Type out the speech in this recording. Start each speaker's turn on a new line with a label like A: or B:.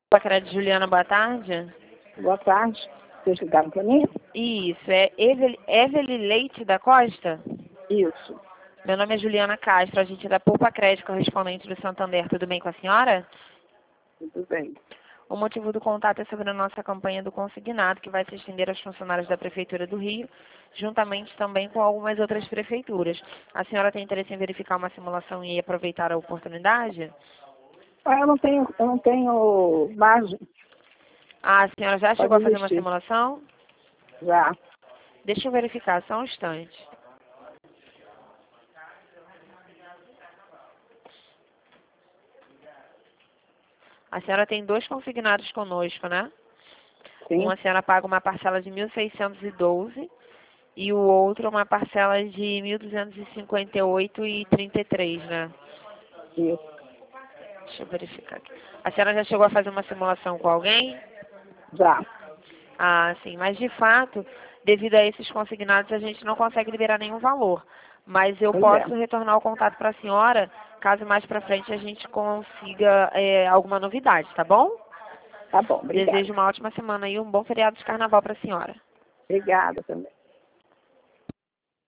A: Crédito Juliana, boa tarde.
B: Boa tarde. Vocês ligaram para mim?
A: Isso, é Evelyn Leite da Costa?
B: Isso.
A: Meu nome é Juliana Castro, agente da Poupa Crédito, correspondente do Santander. Tudo bem com a senhora?
B: Tudo bem.
A: O motivo do contato é sobre a nossa campanha do consignado, que vai se estender aos funcionários da Prefeitura do Rio, juntamente também com algumas outras prefeituras. A senhora tem interesse em verificar uma simulação e aproveitar a oportunidade?
B: Eu não tenho margem.
A: A senhora já chegou a fazer uma simulação?
B: Já.
A: Deixa eu verificar, só um instante. A senhora tem 2 consignados conosco, né?
B: Sim.
A: Uma senhora paga uma parcela de 1.612 e o outro uma parcela de 1.258,33, né?
B: Isso.
A: Deixa eu verificar aqui. A senhora já chegou a fazer uma simulação com alguém?
B: Já.
A: Ah, sim. Mas, de fato, devido a esses consignados, a gente não consegue liberar nenhum valor. Mas eu
B: Pois
A: posso
B: é.
A: retornar o contato para a senhora, caso mais para frente a gente consiga alguma novidade, tá bom?
B: Tá bom, obrigada.
A: Desejo uma ótima semana e um bom feriado de carnaval para a senhora.
B: Obrigada também.